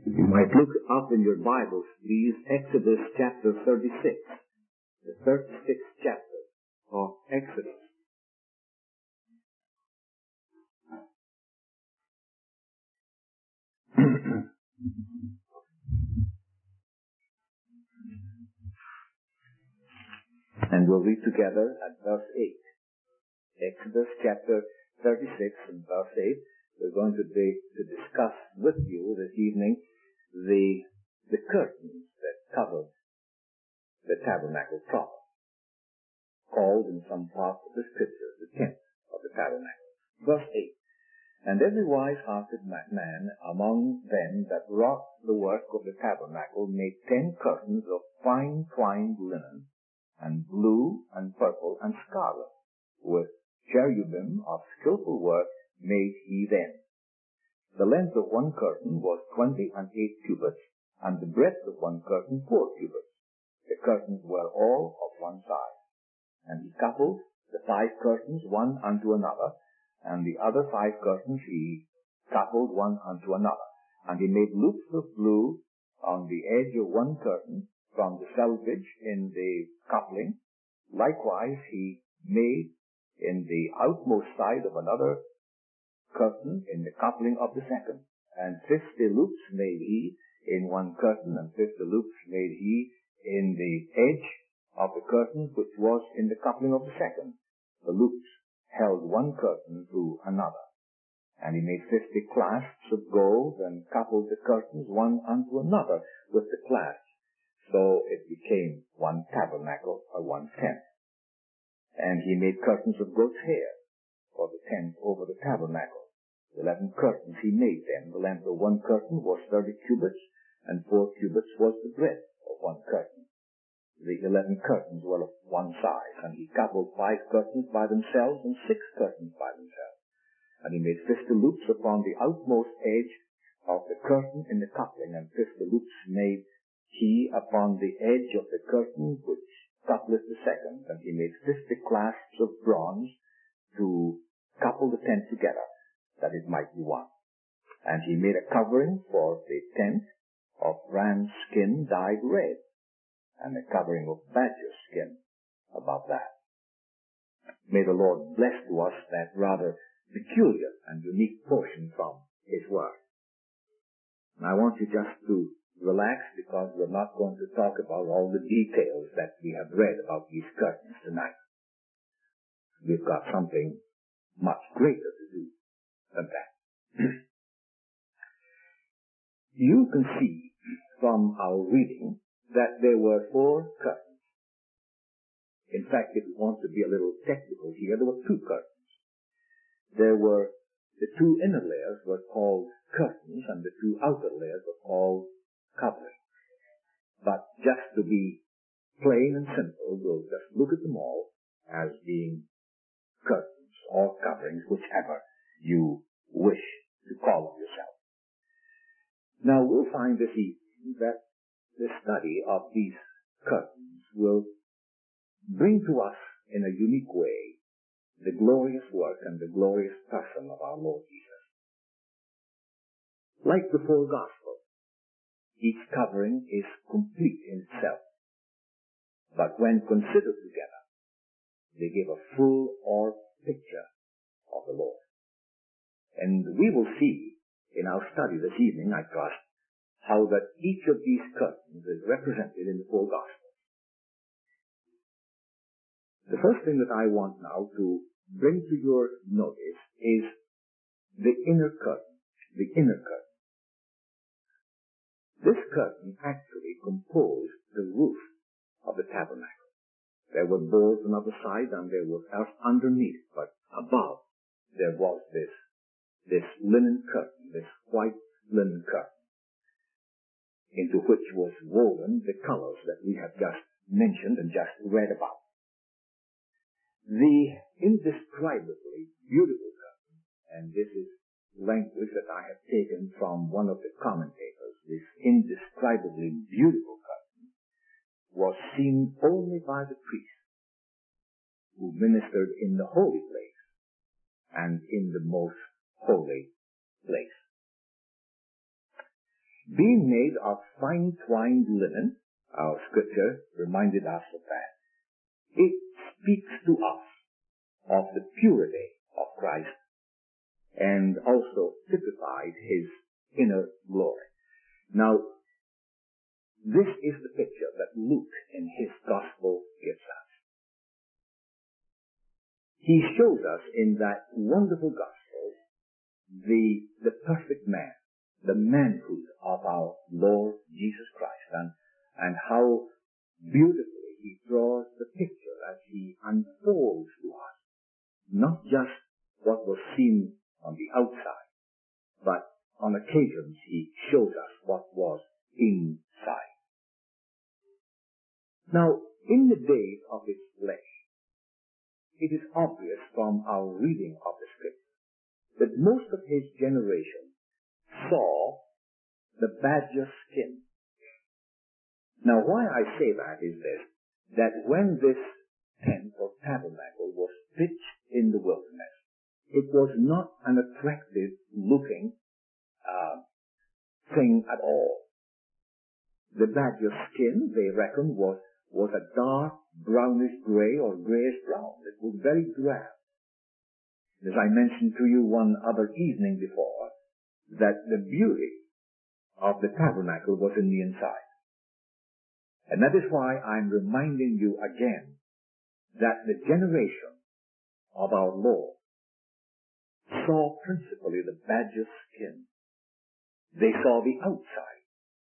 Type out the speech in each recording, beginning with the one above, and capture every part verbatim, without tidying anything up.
You might look up in your Bibles, please, Exodus chapter thirty-six, the thirty-sixth chapter of Exodus. And we'll read together at verse eight. Exodus chapter thirty-six and verse eight. We're going to, be, to discuss with you this evening the, the curtains that covered the tabernacle proper, called in some parts of the scripture the tent of the tabernacle. Verse eight. And every wise-hearted man among them that wrought the work of the tabernacle made ten curtains of fine twined linen, and blue, and purple, and scarlet, with cherubim of skillful work made he them. The length of one curtain was twenty and eight cubits, and the breadth of one curtain four cubits. The curtains were all of one size. And he coupled the five curtains one unto another, and the other five curtains he coupled one unto another. And he made loops of blue on the edge of one curtain from the selvage in the coupling. Likewise he made in the outmost side of another curtain in the coupling of the second. And fifty loops made he in one curtain, and fifty loops made he in the edge of the curtain which was in the coupling of the second. The loops held one curtain to another. And he made fifty clasps of gold, and coupled the curtains one unto another with the clasps. So it became one tabernacle, or one tent. And he made curtains of goat's hair for the tent over the tabernacle. Eleven curtains he made them. The length of one curtain was thirty cubits, and four cubits was the breadth of one curtain. The eleven curtains were of one size, and he coupled five curtains by themselves, and six curtains by themselves. And he made fifty loops upon the outmost edge of the curtain in the coupling, and fifty loops made he upon the edge of the curtain which coupleth the second. And he made fifty clasps of bronze to couple the tent together, that it might be one. And he made a covering for the tent of ram's skin dyed red, and a covering of badger skin above that. May the Lord bless to us that rather peculiar and unique portion from his word. And I want you just to relax, because we're not going to talk about all the details that we have read about these curtains tonight. We've got something much greater to do than that. You can see from our reading that there were four curtains. In fact, if we want to be a little technical here, there were two curtains. There were the two inner layers were called curtains, and the two outer layers were called coverings. But just to be plain and simple, we'll just look at them all as being curtains or coverings, whichever you wish to call them yourself. Now, we'll find this evening that the study of these curtains will bring to us in a unique way the glorious work and the glorious person of our Lord Jesus. Like the four Gospels, each covering is complete in itself, but when considered together, they give a full or picture of the Lord. And we will see in our study this evening, I trust, how that each of these curtains is represented in the four Gospels. The first thing that I want now to bring to your notice is the inner curtain, the inner curtain. This curtain actually composed the roof of the tabernacle. There were boards on the other side, and there was earth underneath, but above there was this, this linen curtain, this white linen curtain, into which was woven the colors that we have just mentioned and just read about. The indescribably beautiful curtain, and this is language that I have taken from one of the commentators, this indescribably beautiful curtain was seen only by the priest who ministered in the holy place and in the most holy place. being made of fine twined linen, our scripture reminded us of that. It speaks to us of the purity of Christ and also typified his inner glory. Now, this is the picture that Luke in his gospel gives us. He shows us in that wonderful gospel the, the perfect man, the manhood of our Lord Jesus Christ, and, and how beautifully he draws the picture as he unfolds to us, not just what was seen on the outside, but on occasions he shows us what was inside. Now, in the days of his flesh, it is obvious from our reading of the scripture that most of his generation saw the badger skin. Now, why I say that is this, that when this tent or tabernacle was pitched in the wilderness, it was not an attractive looking uh, thing at all. The badger skin, they reckon, was, was a dark brownish gray or grayish brown. It was very drab. As I mentioned to you one other evening before, that the beauty of the tabernacle was in the inside. And that is why I'm reminding you again that the generation of our Lord saw principally the badger skin. They saw the outside.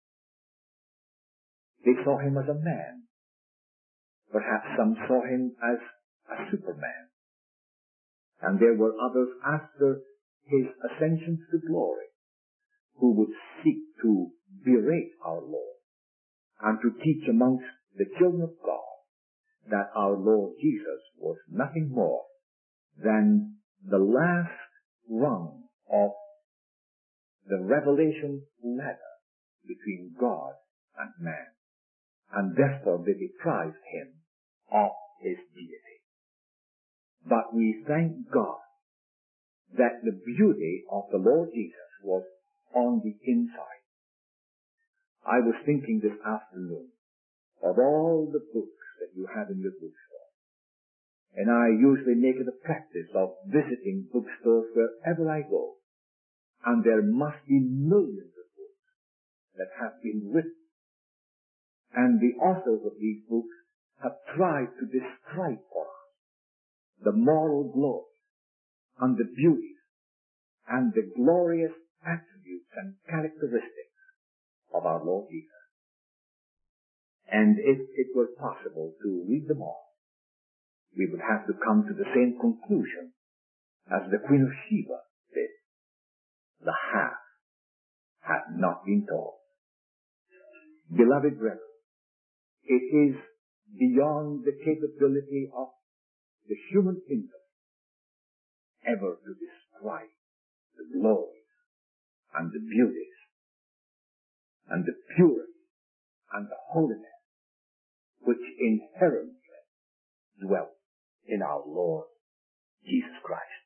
They saw him as a man. Perhaps some saw him as a superman. And there were others after his ascension to glory who would seek to berate our Lord and to teach amongst the children of God that our Lord Jesus was nothing more than the last rung of the revelation ladder between God and man, and therefore they deprived him of his deity. But we thank God that the beauty of the Lord Jesus was on the inside. I was thinking this afternoon of all the books that you have in your bookstore. And I usually make it a practice of visiting bookstores wherever I go. And there must be millions of books that have been written. And the authors of these books have tried to describe for us the moral glory and the beauties and the glorious attributes and characteristics of our Lord Jesus. And if it were possible to read them all, we would have to come to the same conclusion as the Queen of Sheba did. The half had not been told. Beloved brethren, it is beyond the capability of the human intellect ever to describe the glories and the beauties and the purity and the holiness which inherently dwelt in our Lord Jesus Christ.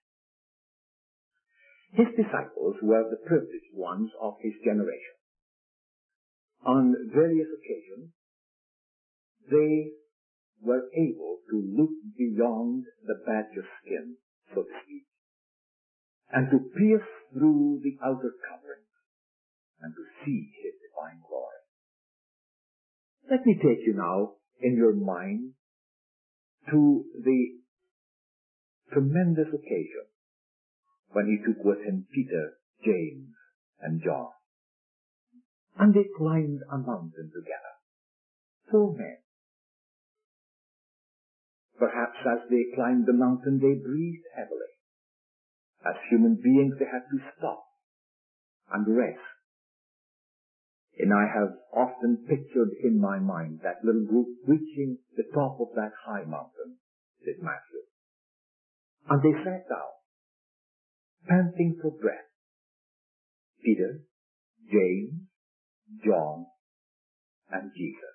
His disciples were the privileged ones of his generation. On various occasions, they were able to look beyond the badger skin, so to speak, and to pierce through the outer covering and to see his divine glory. Let me take you now in your mind to the tremendous occasion when he took with him Peter, James, and John. And they climbed a mountain together. Four men. Perhaps as they climbed the mountain, they breathed heavily. As human beings, they had to stop and rest. And I have often pictured in my mind that little group reaching the top of that high mountain, said Matthew. And they sat down, panting for breath. Peter, James, John, and Jesus.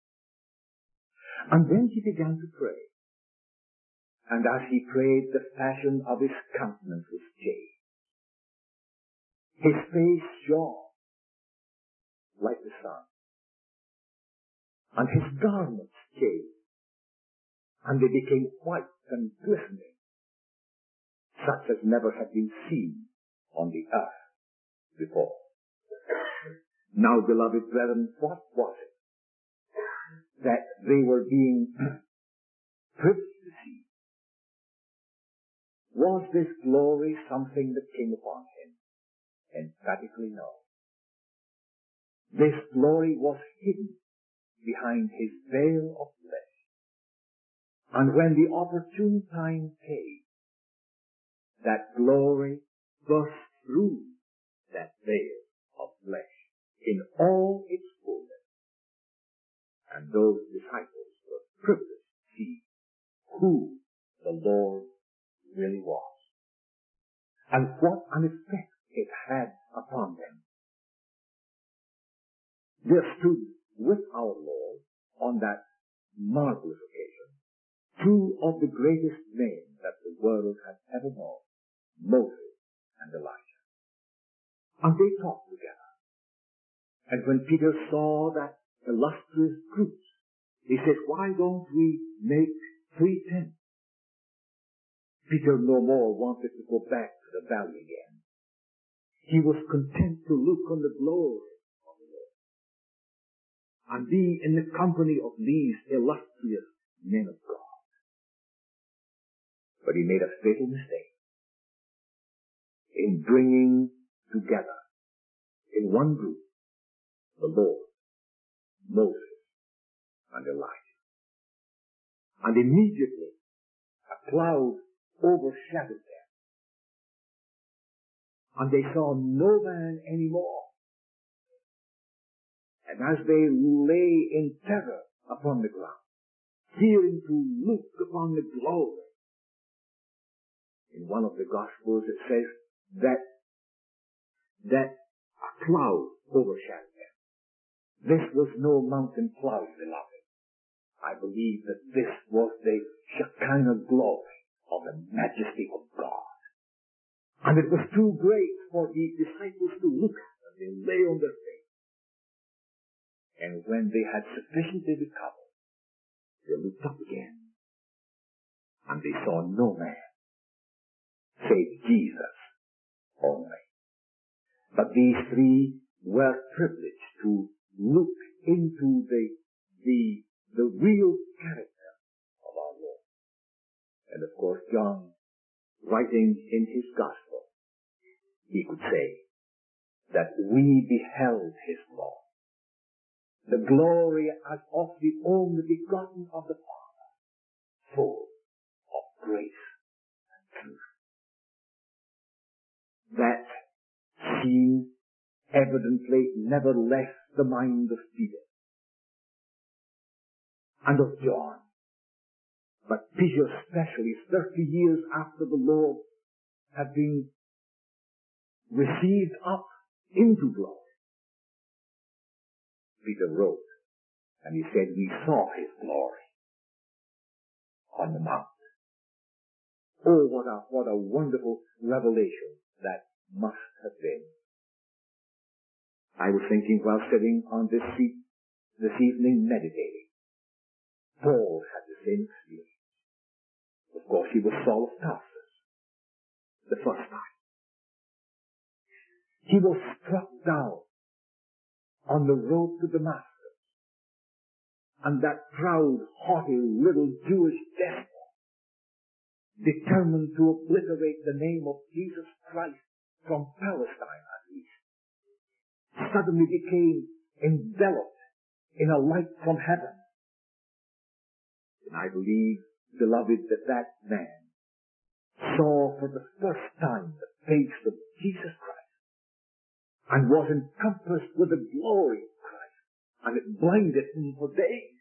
And then he began to pray. And as he prayed, the fashion of his countenance was changed. His face shone. like the sun. And his garments changed, and they became white and glistening, such as never had been seen on the earth before. Now, beloved brethren, what was it that they were being privileged to see? Was this glory something that came upon him? Emphatically no. This glory was hidden behind his veil of flesh. And when the opportune time came, that glory burst through that veil of flesh in all its fullness. And those disciples were privileged to see who the Lord really was, and what an effect it had upon them. There stood with our Lord on that marvelous occasion two of the greatest men that the world has ever known, Moses and Elijah. And they talked together. And when Peter saw that illustrious group, he said, why don't we make three tents? Peter no more wanted to go back to the valley again. He was content to look on the glory of the Lord and be in the company of these illustrious men of God. But he made a fatal mistake in bringing together in one group the Lord, Moses, and Elijah. And immediately a cloud overshadowed them, and they saw no man anymore. And as they lay in terror upon the ground, fearing to look upon the glory, in one of the Gospels it says that that a cloud overshadowed them. This was no mountain cloud, beloved. I believe that this was the Shekinah glory of the majesty of God. And it was too great for the disciples to look at, and they lay on their face. And when they had sufficiently recovered, they looked up again, and they saw no man save Jesus only. But these three were privileged to look into the the the real character of our Lord. And of course, John, writing in his gospel, he could say that we beheld his glory, the glory as of the only begotten of the Father, full of grace and truth. That scene evidently never left the mind of Peter and of John. But Peter especially, thirty years after the Lord had been received up into glory, Peter wrote, and he said, we saw his glory on the mount. Oh, what a, what a wonderful revelation that must have been. I was thinking while sitting on this seat this evening meditating, Paul had the same experience. Of course, he was Saul of Tarsus the first time. He was struck down on the road to Damascus, and that proud, haughty little Jewish despot, determined to obliterate the name of Jesus Christ from Palestine at least, suddenly became enveloped in a light from heaven. And I believe, beloved, that that man saw for the first time the face of Jesus Christ and was encompassed with the glory of Christ, and it blinded him for days.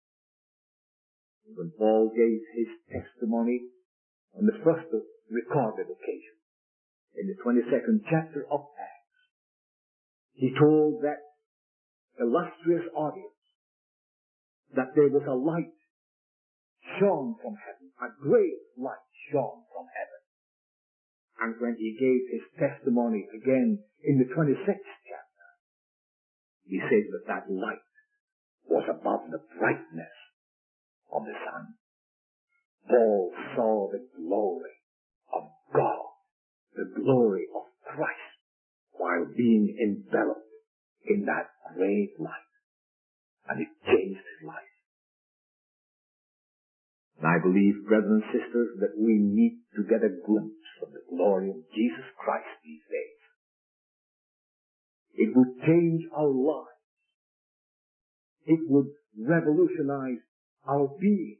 When Paul gave his testimony on the first recorded occasion, in the twenty-second chapter of Acts, he told that illustrious audience that there was a light shone from heaven, a great light shone from heaven. And when he gave his testimony again in the twenty-sixth chapter, he says that that light was above the brightness of the sun. Paul saw the glory of God, the glory of Christ, while being enveloped in that great light. And it changed his life. And I believe, brothers and sisters, that we need to get a glimpse of the glory of Jesus Christ these days. It would change our lives. It would revolutionize our being.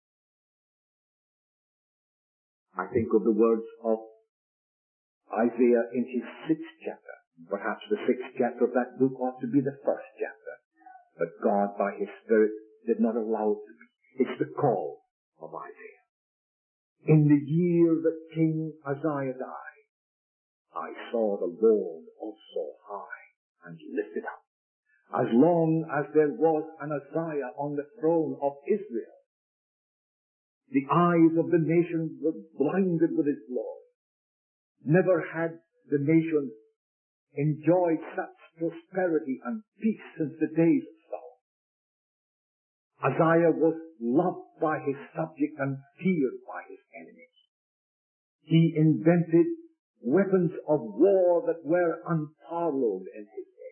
I think of the words of Isaiah in his sixth chapter. Perhaps the sixth chapter of that book ought to be the first chapter. But God, by his Spirit, did not allow it to be. It's the call of Isaiah. In the year that King Uzziah died, I saw the Lord also high and lifted up. As long as there was an Uzziah on the throne of Israel, the eyes of the nations were blinded with his glory. Never had the nation enjoyed such prosperity and peace since the days of Solomon. Uzziah was loved by his subjects and feared by his enemies. He invented weapons of war that were unparalleled in his day.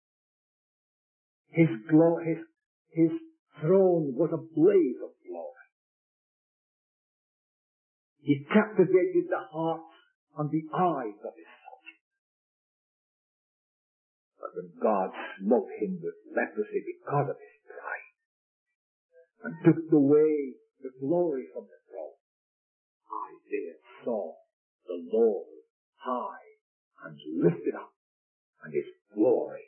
His, glo- his, his throne was a blaze of glory. He captivated the hearts and the eyes of his subjects. But when God smote him with leprosy because of his pride and took away the glory from the throne, Isaiah saw the Lord high and lifted up, and his glory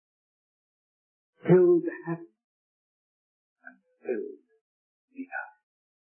filled heaven and filled the earth.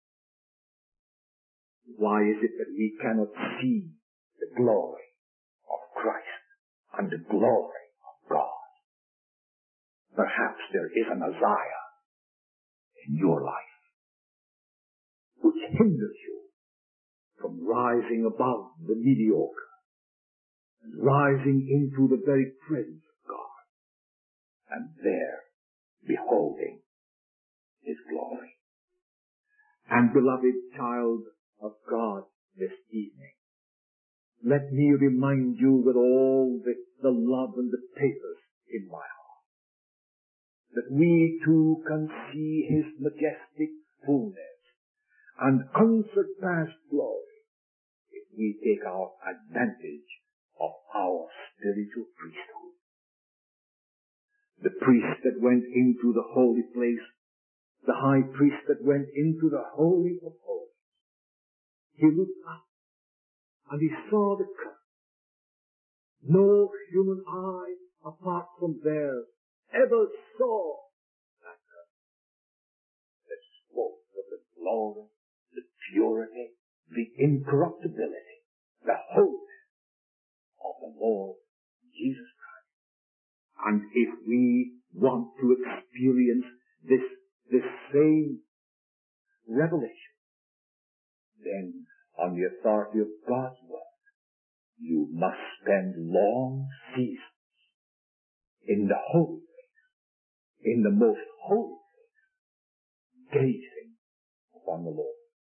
Why is it that we cannot see the glory of Christ and the glory of God? Perhaps there is an Uzziah in your life which hinders you from rising above the mediocre and rising into the very presence of God and there beholding his glory. And beloved child of God, this evening, let me remind you with all the, the love and the pathos in my heart that we too can see his majestic fullness and unsurpassed glory if we take our advantage of our spiritual priesthood. The priest that went into the holy place, the high priest that went into the holy of holies, he looked up and he saw the curtain. No human eye apart from theirs ever saw that curtain that spoke of the glory, the purity, the incorruptibility, the holiness of the Lord Jesus Christ. And if we want to experience this, this same revelation, then on the authority of God's word, you must spend long seasons in the holy place, in the most holy place, gazing upon the Lord.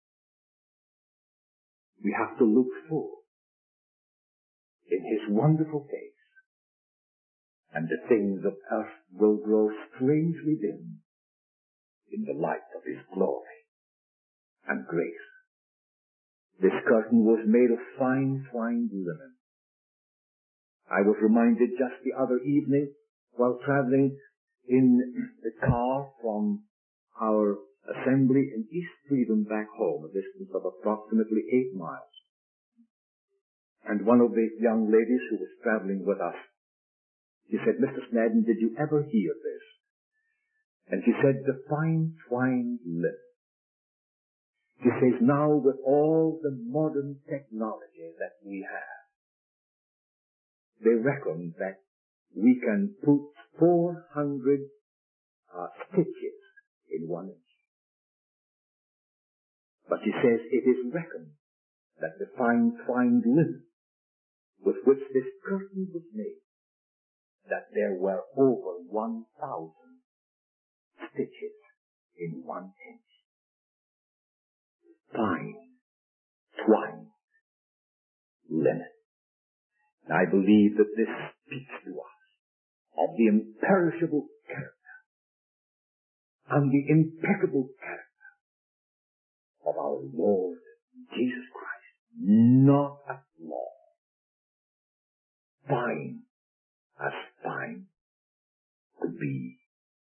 We have to look full in his wonderful face, and the things of earth will grow strangely dim in the light of his glory and grace. This curtain was made of fine twined linen. I was reminded just the other evening while traveling in the car from our assembly in East Freedom back home, a distance of approximately eight miles. And one of the young ladies who was traveling with us, she said, "Mister Snedden, did you ever hear this?" And she said, "The fine twined linen." She says, now with all the modern technology that we have, they reckon that we can put four hundred uh, stitches in one inch. But she says it is reckoned that the fine twined linen with which this curtain was made, that there were over one thousand stitches in one inch. Fine, twine, linen. And I believe that this speaks to us of the imperishable character and the impeccable character of our Lord Jesus Christ, not a flaw. Fine as fine could be.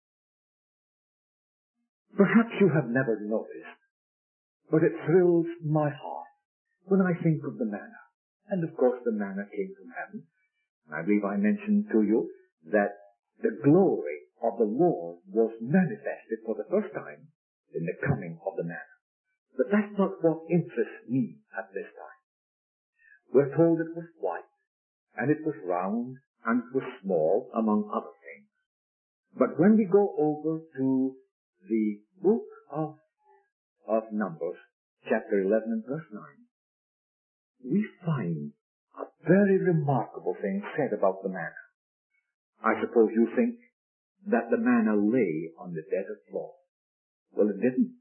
Perhaps you have never noticed, but it thrills my heart when I think of the manna. And of course the manna came from heaven. And I believe I mentioned to you that the glory of the Lord was manifested for the first time in the coming of the manna. But that's not what interests me at this time. We're told it was white, and it was round, and it was small, among other things. But when we go over to the book of, of Numbers, chapter eleven and verse nine, we find a very remarkable thing said about the manna. I suppose you think that the manna lay on the desert floor. Well, it didn't.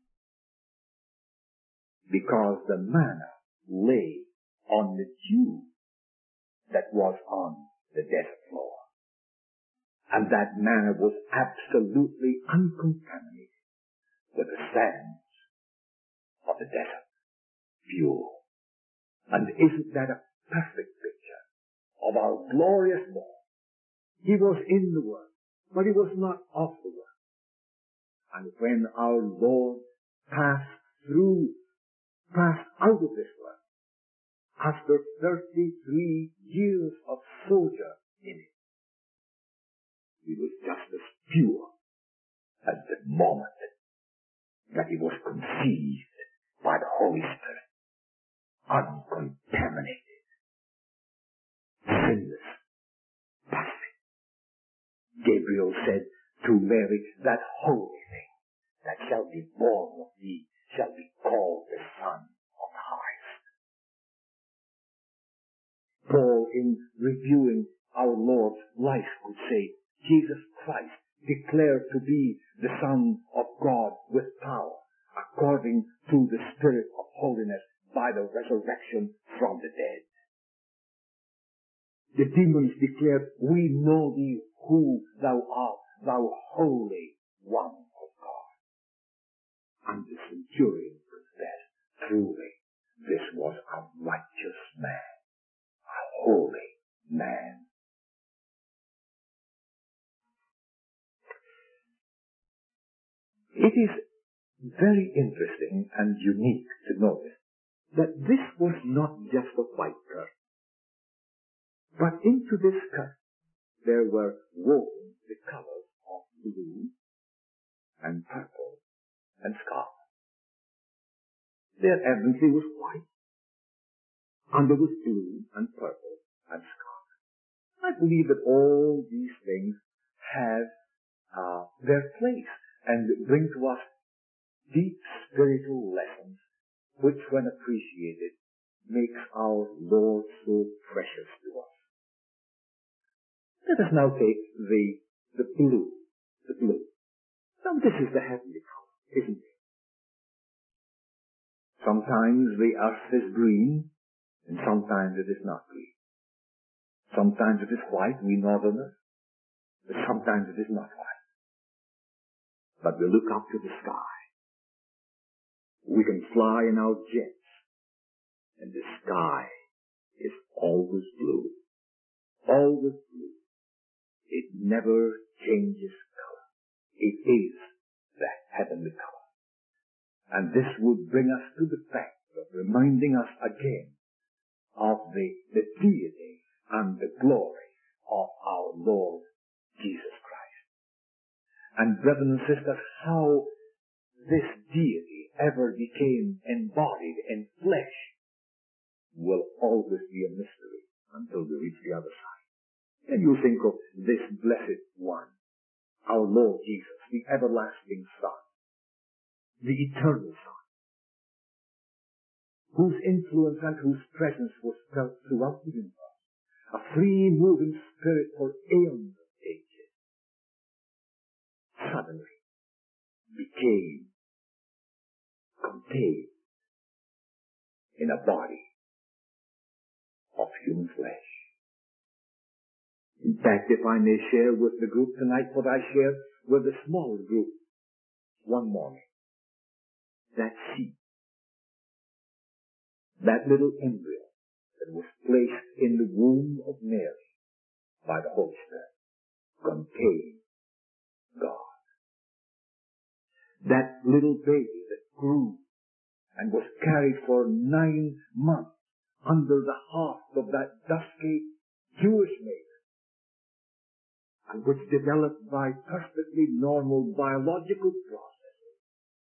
Because the manna lay on the dew that was on the desert floor. And that manna was absolutely uncontaminated with the sands of the desert. Pure. And isn't that a perfect picture of our glorious Lord? He was in the world, but he was not of the world. And when our Lord passed through, passed out of this world, after thirty-three years of sojourn in it, he was just as pure as the moment that he was conceived by the Holy Spirit. Uncontaminated, sinless, perfect. Gabriel said to Mary, that holy thing that shall be born of thee shall be called the Son of the Highest. Paul, in reviewing our Lord's life, could say, Jesus Christ declared to be the Son of God with power, according to the Spirit of holiness, by the resurrection from the dead. The demons declared, we know thee who thou art, thou Holy One of God. And the centurion confessed, truly, this was a righteous man, a holy man. It is very interesting and unique to notice that this was not just a white curtain, but into this curtain there were woven the colors of blue and purple and scarlet. There evidently was white, and there was blue and purple and scarlet. I believe that all these things have uh, their place and bring to us deep spiritual lessons, which, when appreciated, makes our Lord so precious to us. Let us now take the, the blue, the blue. Now this is the heavenly color, isn't it? Sometimes the earth is green, and sometimes it is not green. Sometimes it is white, we northerners, but sometimes it is not white. But we look up to the sky. We can fly in our jets, and the sky is always blue. Always blue. It never changes color. It is the heavenly color. And this would bring us to the fact of reminding us again of the, the deity and the glory of our Lord Jesus Christ. And brethren and sisters, how this deity ever became embodied in flesh will always be a mystery until we reach the other side. And you think of this blessed one, our Lord Jesus, the everlasting Son, the eternal Son, whose influence and whose presence was felt throughout the universe, a free moving spirit for aeons of came, contained in a body of human flesh. In fact, if I may share with the group tonight what I shared with the small group one morning, that seed, that little embryo that was placed in the womb of Mary by the Holy Spirit, contained God. That little baby that grew and was carried for nine months under the heart of that dusky Jewish maid, and which developed by perfectly normal biological processes,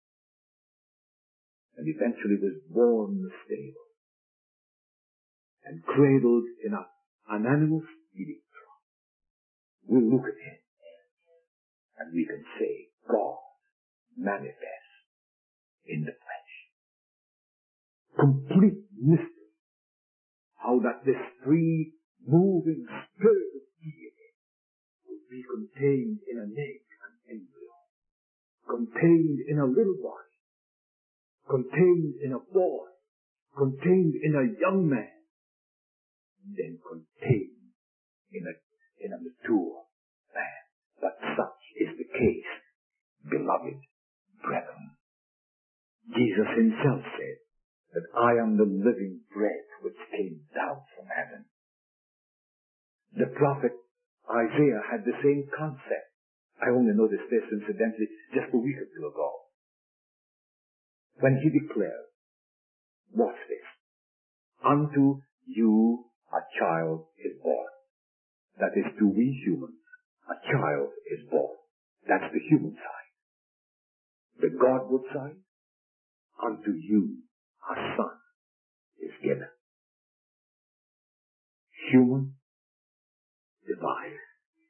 and eventually was born in the stable and cradled in a, an animal's feeding trough. We look at him and we can say, God manifest in the flesh. Complete mystery. How that this free, moving spirit of deity will be contained in an egg, an embryo, contained in a little body, contained in a boy, contained in a young man, then contained in a, in a mature man. But such is the case, beloved brethren. Jesus himself said that I am the living bread which came down from heaven. The prophet Isaiah had the same concept. I only noticed this incidentally just a week or two ago, when he declared, watch this, unto you a child is born. That is, to we humans, a child is born. That's the human side. The Godward side, unto you a son is given. Human, divine.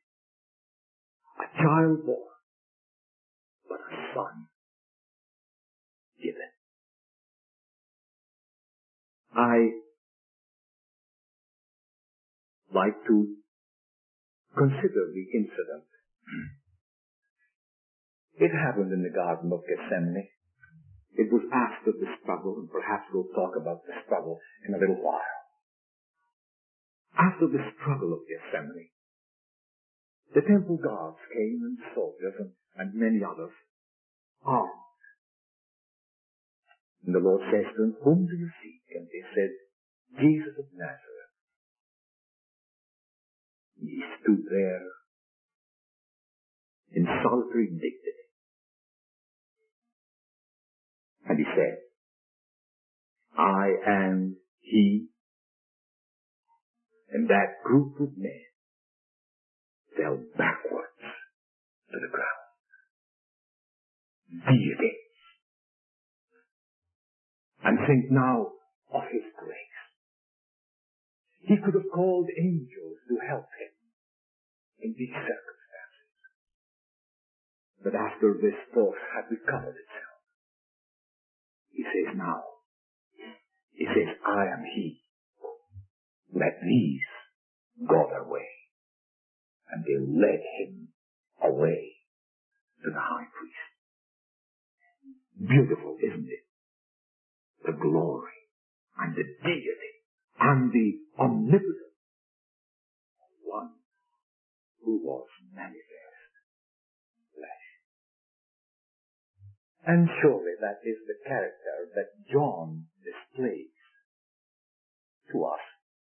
A child born, but a son given. I like to consider the incident. It happened in the Garden of Gethsemane. It was after the struggle, and perhaps we'll talk about the struggle in a little while. After the struggle of Gethsemane, the temple guards came, and soldiers and, and many others, armed. And the Lord says to them, whom do you seek? And they said, Jesus of Nazareth. He stood there in solitary dignity. And he said, I am he. And that group of men fell backwards to the ground. Deity. And think now of his grace. He could have called angels to help him in these circumstances. But after this force had recovered itself, he says now, he says, I am he. Let these go their way. And they led him away to the high priest. Beautiful, isn't it? The glory and the deity and the omnipotence of one who was manifest flesh. And surely that is the character that John displays to us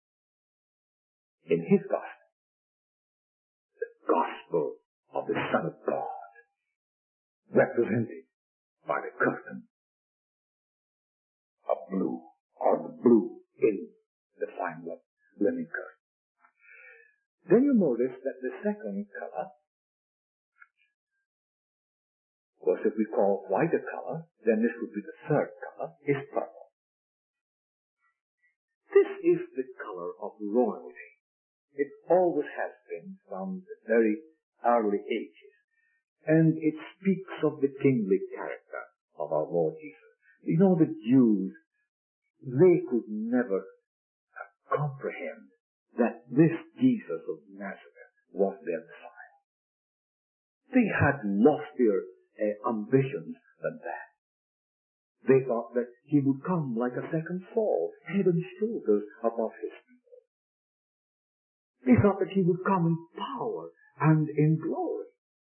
in his gospel. The gospel of the Son of God, represented by the curtain of blue, or the blue in the fine linen curtain. Then you notice that the second color, of course, if we call white a color, then this would be the third color, is purple. This is the color of royalty. It always has been from the very early ages. And it speaks of the kingly character of our Lord Jesus. You know, the Jews, they could never comprehend that this Jesus of Nazareth was their Messiah. They had loftier uh, ambitions than that. They thought that he would come like a second Saul, head and shoulders above his people. They thought that he would come in power and in glory.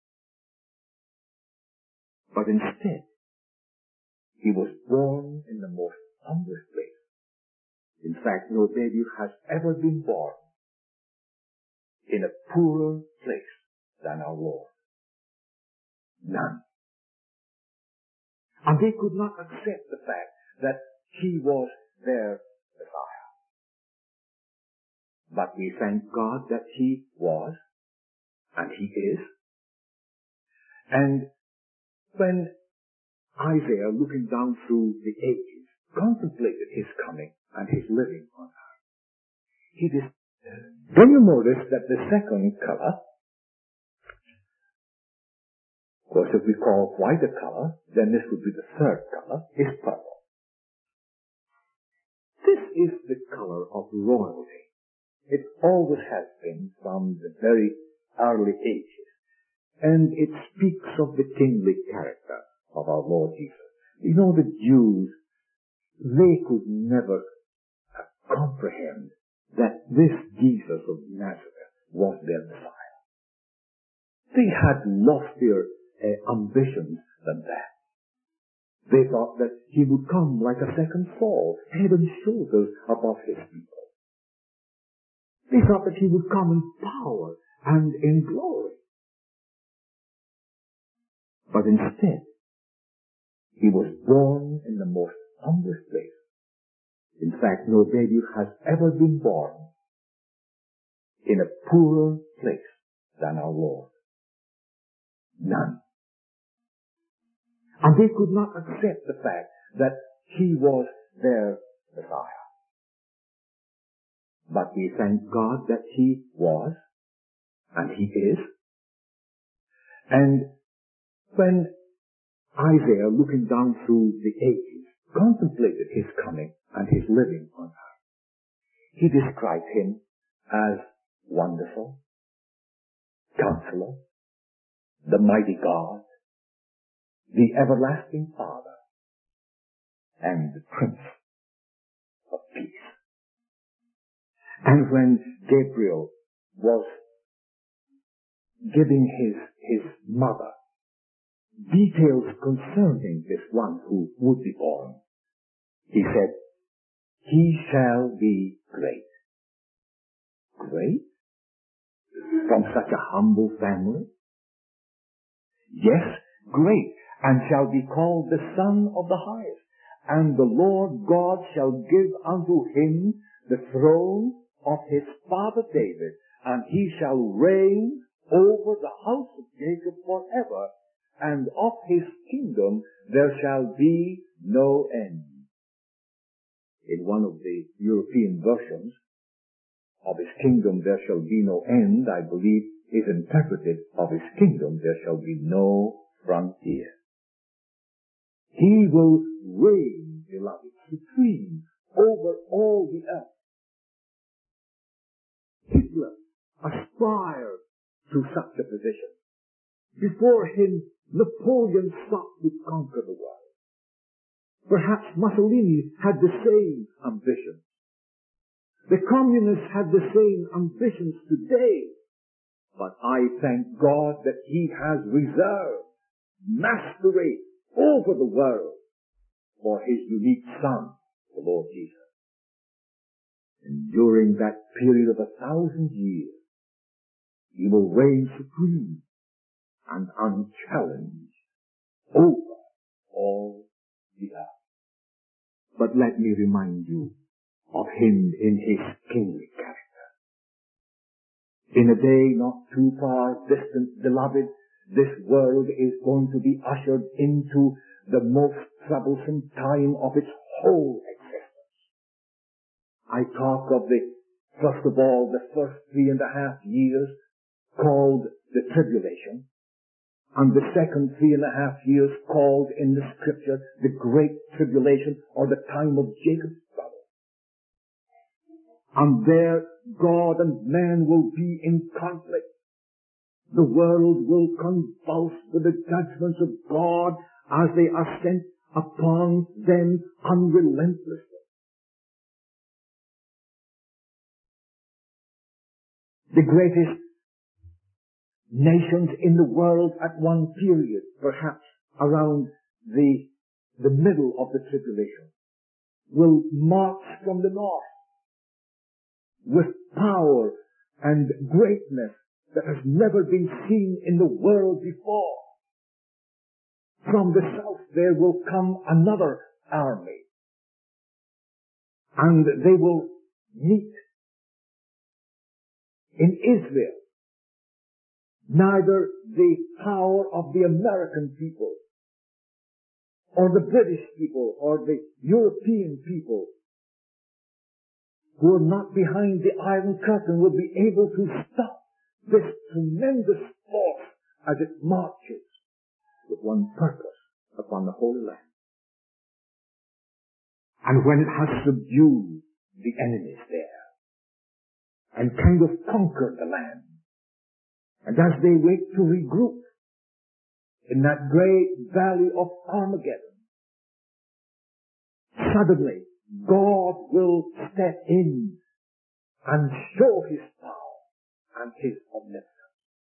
But instead, he was born in the most humblest place. In fact, no baby has ever been born in a poorer place than our Lord. None. And they could not accept the fact that he was their Messiah. But we thank God that he was, and he is. And when Isaiah, looking down through the ages, contemplated his coming and his living on earth, he did. Then you notice that the second color, of course, if we call white a color, then this would be the third color, is purple. This is the color of royalty. It always has been from the very early ages. And it speaks of the kingly character of our Lord Jesus. You know, the Jews, they could never comprehend that this Jesus of Nazareth was their Messiah. They had loftier uh, ambitions than that. They thought that he would come like a second Saul, head and shoulders above his people. They thought that he would come in power and in glory. But instead, he was born in the most humblest place. In fact, no baby has ever been born in a poorer place than our Lord. None. And they could not accept the fact that he was their Messiah. But we thank God that he was, and he is. And when Isaiah, looking down through the ages, contemplated his coming and his living on earth, he described him as Wonderful, Counselor, the Mighty God, the Everlasting Father, and the Prince of Peace. And when Gabriel was giving his, his mother details concerning this one who would be born, he said, he shall be great. Great? From such a humble family? Yes, great, and shall be called the Son of the Highest. And the Lord God shall give unto him the throne of his father David, and he shall reign over the house of Jacob forever, and of his kingdom there shall be no end. In one of the European versions, of his kingdom there shall be no end, I believe, is interpreted, of his kingdom there shall be no frontier. He will reign, beloved, supreme over all the earth. Hitler aspired to such a position. Before him, Napoleon sought to conquer the world. Perhaps Mussolini had the same ambition. The communists had the same ambitions today. But I thank God that he has reserved mastery over the world for his unique Son, the Lord Jesus. And during that period of a thousand years, he will reign supreme and unchallenged over all the earth. But let me remind you of him in his kingly character. In a day not too far distant, beloved, this world is going to be ushered into the most troublesome time of its whole existence. I talk of the, first of all, the first three and a half years called the tribulation, and the second three and a half years called in the scripture the great tribulation, or the time of Jacob's trouble. And there God and man will be in conflict. The world will convulse with the judgments of God, as they are sent upon them unrelentlessly. The greatest nations in the world at one period, perhaps around the, the middle of the tribulation, will march from the north with power and greatness that has never been seen in the world before. From the south there will come another army, and they will meet in Israel. Neither the power of the American people or the British people or the European people who are not behind the Iron Curtain will be able to stop this tremendous force as it marches with one purpose upon the Holy Land. And when it has subdued the enemies there and kind of conquered the land, and as they wait to regroup in that great valley of Armageddon, suddenly God will step in and show His power and His omnipotence.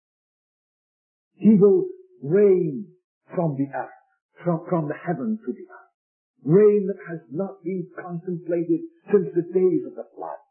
He will reign from the earth, from, from the heaven to the earth. Reign that has not been contemplated since the days of the flood.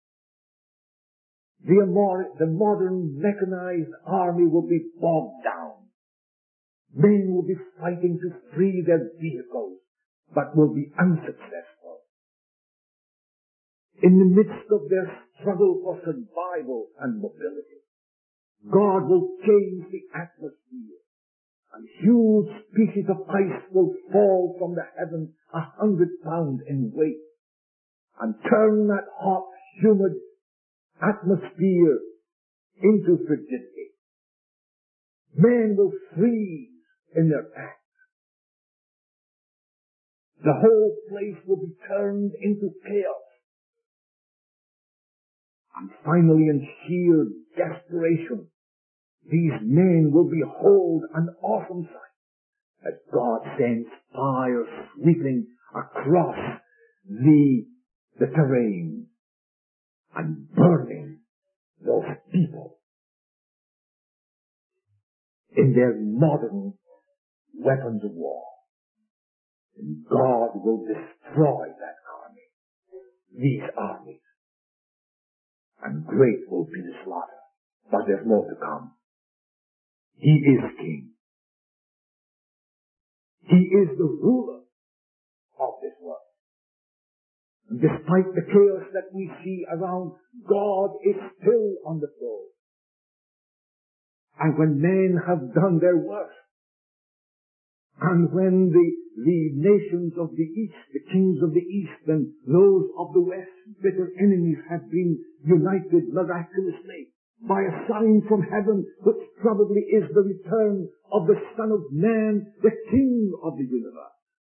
The, the modern mechanized army will be bogged down. Men will be fighting to free their vehicles, but will be unsuccessful. In the midst of their struggle for survival and mobility, God will change the atmosphere, and huge pieces of ice will fall from the heavens a hundred pounds in weight, and turn that hot, humid atmosphere into frigidity. Men will freeze in their packs. The whole place will be turned into chaos. And finally, in sheer desperation, these men will behold an awesome sight as God sends fire sweeping across the, the terrain and burning those people in their modern weapons of war. And God will destroy that army, these armies, and great will be the slaughter. But there's more to come. He is King. He is the ruler of this world. And despite the chaos that we see around, God is still on the throne. And when men have done their worst, and when the, the nations of the East, the kings of the East and those of the West, bitter enemies, have been united miraculously by a sign from heaven, which probably is the return of the Son of Man, the King of the universe,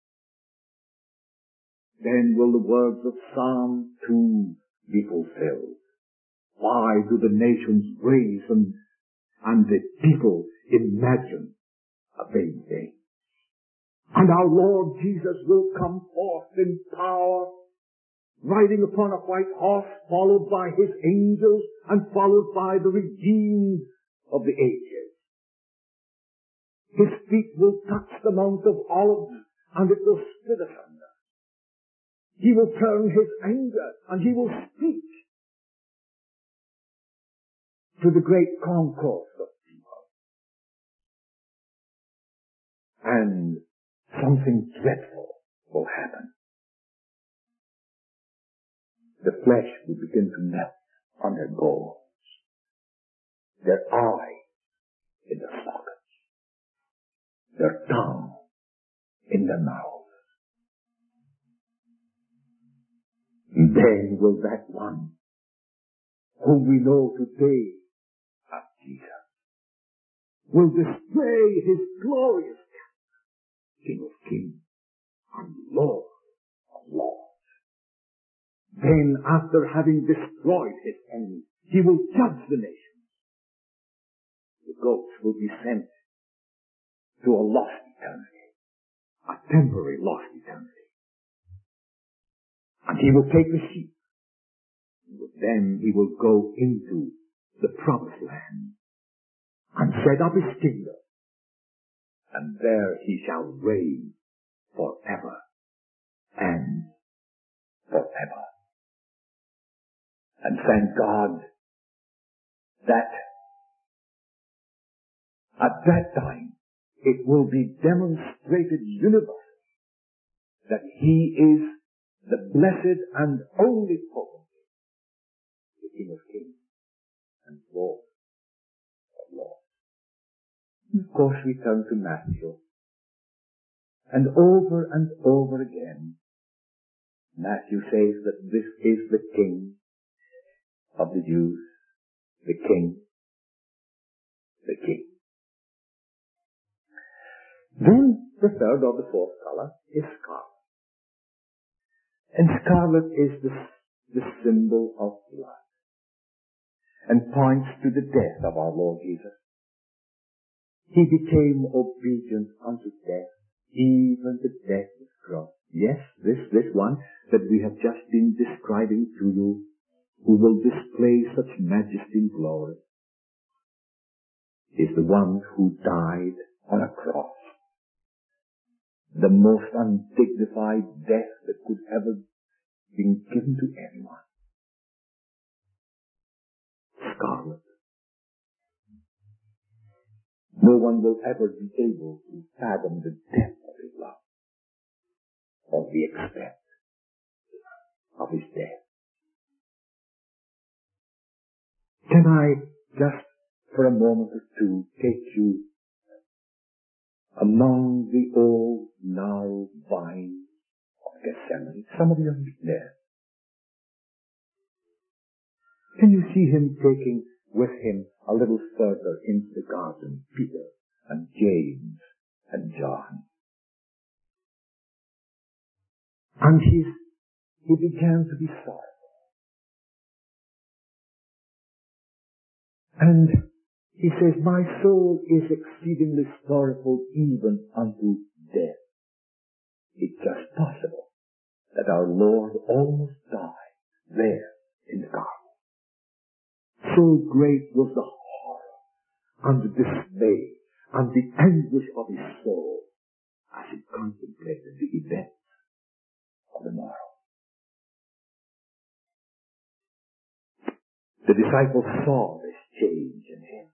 then will the words of Psalm two be fulfilled. Why do the nations raise and, and the people imagine a vain thing? And our Lord Jesus will come forth in power, riding upon a white horse, followed by His angels and followed by the redeemed of the ages. His feet will touch the Mount of Olives, and it will split asunder. He will turn His anger, and He will speak to the great concourse of people. And something dreadful will happen. The flesh will begin to melt on their bones, their eyes in their sockets, their tongue in their mouths. And then will that one whom we know today as Jesus will display His glorious King of kings and Lord of lords. Then, after having destroyed His enemies, He will judge the nations. The goats will be sent to a lost eternity. a temporary lost eternity. And he will take the sheep. Then he will go into the promised land and set up his kingdom. And there he shall reign forever and forever. And thank God that at that time it will be demonstrated universally that he is the blessed and only potentate, the King of kings and Lord of lords. Of course we turn to Matthew, and over and over again Matthew says that this is the King of the Jews, the King, the King. Then the third or the fourth color is scarlet. And scarlet is the, the symbol of blood and points to the death of our Lord Jesus. He became obedient unto death, even the death of the cross. Yes, this, this one that we have just been describing to you, who will display such majesty and glory, is the one who died on a cross. The most undignified death that could ever been given to anyone. Scarlet. No one will ever be able to fathom the depth of his love or the extent of his death. Can I just for a moment or two take you among the old gnarled vines of Gethsemane? Some of you have been there. Can you see him taking with him a little further into the garden Peter and James and John? And he's, he began to be sorrowful. And he says, my soul is exceedingly sorrowful even unto death. It's just possible that our Lord almost died there in the garden. So great was the horror and the dismay and the anguish of his soul as he contemplated the events of the morrow. The disciples saw this change in him.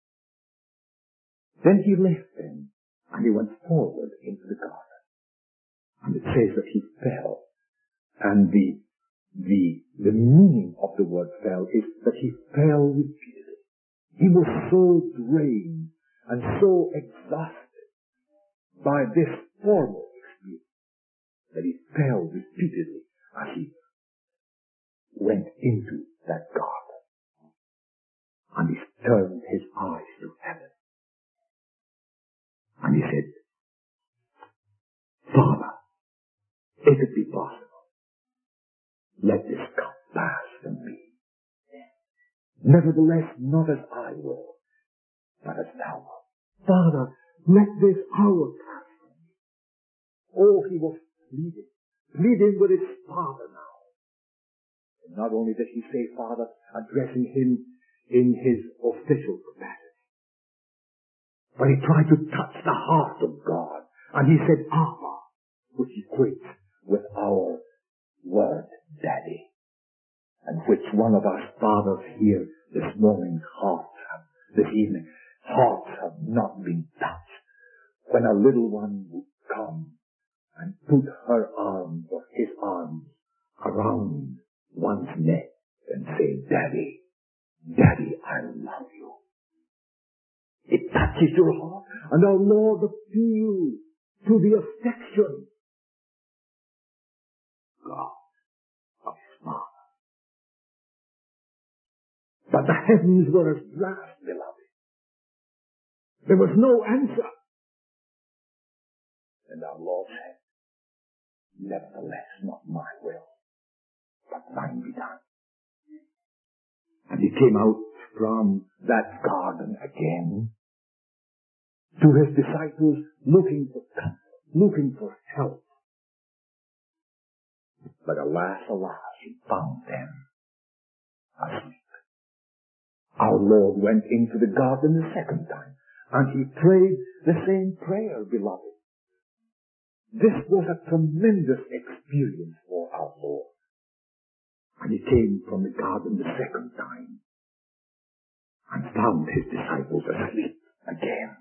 Then he left them and he went forward into the garden. And it says that he fell. And the, the, the meaning of the word fell is that he fell repeatedly. He was so drained and so exhausted by this formal experience that he fell repeatedly as he went into that garden. And he turned his eyes to heaven. And he said, Father, if it be possible, let this cup pass from me. Nevertheless, not as I will, but as thou wilt. Father, let this hour pass from me. Oh, he was pleading, pleading with his Father now. And not only did he say Father, addressing him in his official capacity, but he tried to touch the heart of God. And he said, Abba, which equates with our word, Daddy. And which one of us fathers here this morning, hearts have, this evening, hearts have not been touched. When a little one would come and put her arms or his arms around one's neck and say, Daddy, Daddy, I love you. It touches your heart, and our Lord appeals to the affection God of his Father. But the heavens were as brass, beloved. There was no answer. And our Lord said, nevertheless, not my will, but thine be done. And he came out from that garden again to his disciples looking for comfort, looking for help. But alas, alas, he found them asleep. Our Lord went into the garden the second time, and he prayed the same prayer, beloved. This was a tremendous experience for our Lord. And he came from the garden the second time and found his disciples asleep again.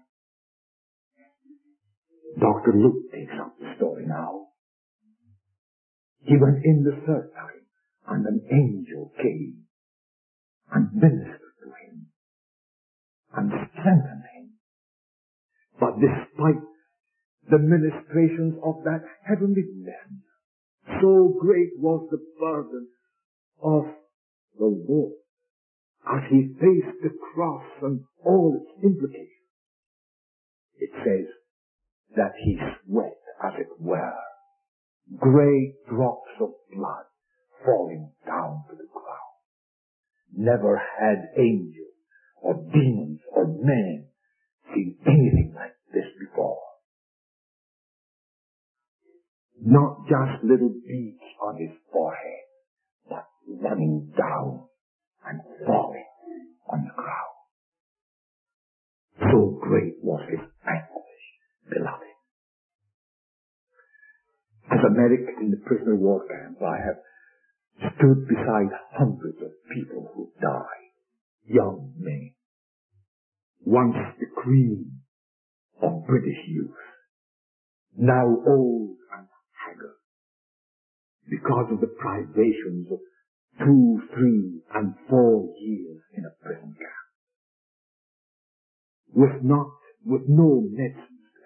Doctor Luke takes up the story now. He went in the third time, and an angel came and ministered to him and strengthened him. But despite the ministrations of that heavenly messenger, so great was the burden of the Lord as he faced the cross and all its implications. It says that he sweat, as it were, great drops of blood falling down to the ground. Never had angels or demons or men seen anything like this before. Not just little beads on his forehead, but running down and falling on the ground. So great was his anguish, beloved. As a medic in the prisoner war camp, I have stood beside hundreds of people who died, young men, once the cream of British youth, now old and haggard, because of the privations of two, three, and four years in a prison camp, with not, with no medicines to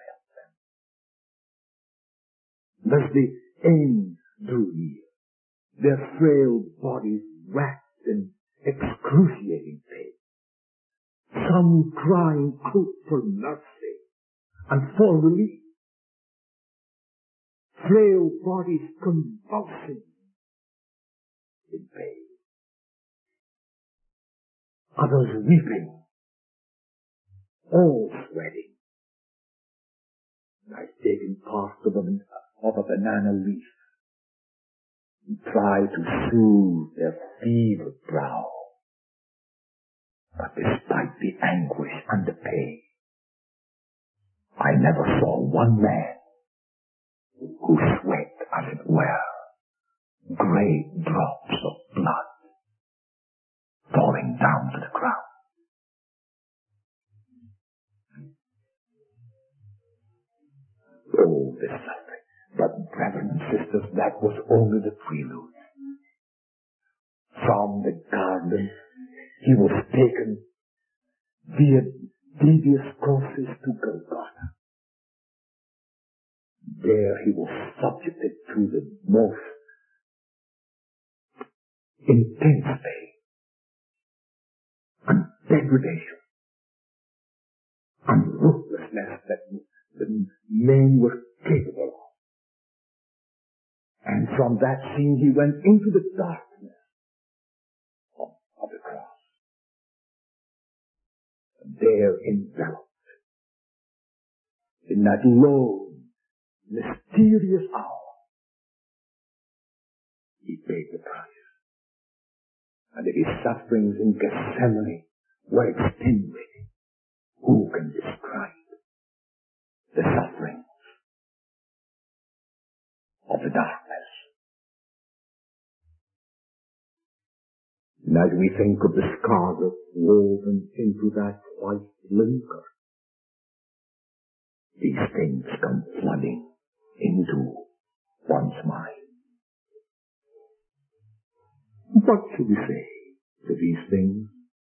help them. As the end drew near, their frail bodies racked in excruciating pain, some crying out for mercy and for relief, frail bodies convulsing in pain, others weeping, all sweating. I've taken part of a, of a banana leaf and tried to soothe their fevered brow. But despite the anguish and the pain, I never saw one man who sweat, as it were, great drops of blood falling down to the ground. Oh, this suffering. But brethren and sisters, that was only the prelude. From the garden, he was taken via devious courses to Golgotha. There he was subjected to the most intense pain and degradation and ruthlessness that the men were capable of. And from that scene he went into the darkness of, of the cross. And there enveloped in that lone, mysterious hour, he paid the price. And if his sufferings in Gethsemane were extenuating, who can describe the sufferings of the darkness? And as we think of the scarlet woven into that white linen curtain, these things come flooding into one's mind. What should we say to these things?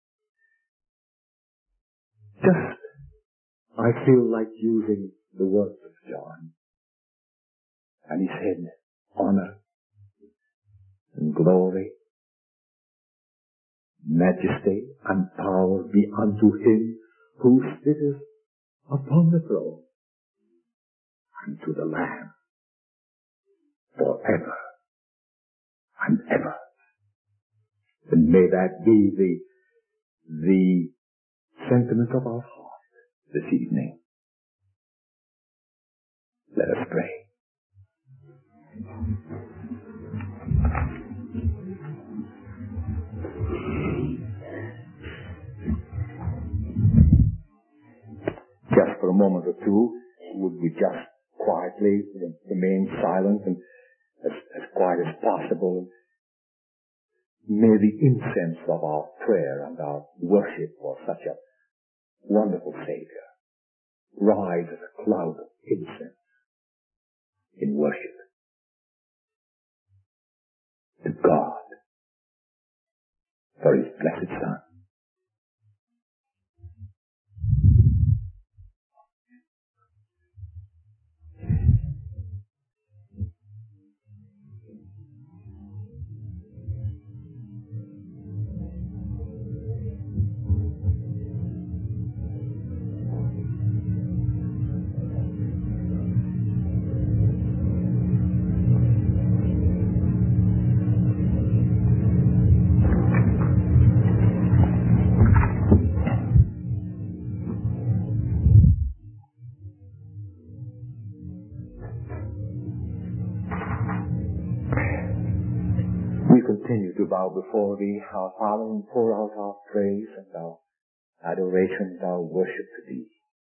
Just, I feel like using the words of John. And he said, honor and glory, majesty and power be unto him who sitteth upon the throne, and to the Lamb, forever and ever. And may that be the, the sentiment of our heart this evening. Let us pray. Just for a moment or two, would we just quietly remain silent and as, as quiet as possible? May the incense of our prayer and our worship for such a wonderful Savior rise as a cloud of incense in worship to God for His blessed Son. Continue to bow before Thee, our Father, and pour out our praise and our adoration and our worship to Thee.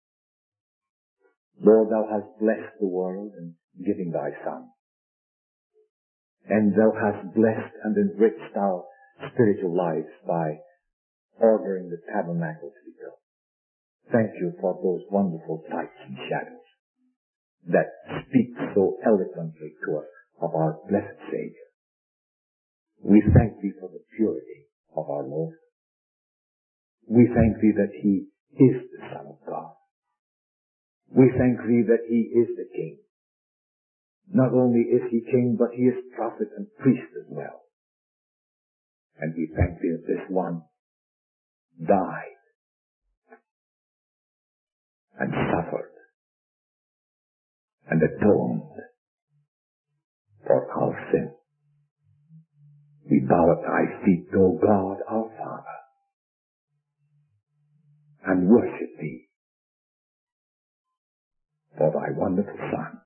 Lord, Thou hast blessed the world in giving Thy Son. And Thou hast blessed and enriched our spiritual lives by ordering the tabernacle to be built. Thank You for those wonderful types and shadows that speak so eloquently to us of our blessed Savior. We thank Thee for the purity of our Lord. We thank Thee that He is the Son of God. We thank Thee that He is the King. Not only is He King, but He is prophet and priest as well. And we thank Thee that this one died and suffered and atoned for our sin. We bow at Thy feet, O God, our Father, and worship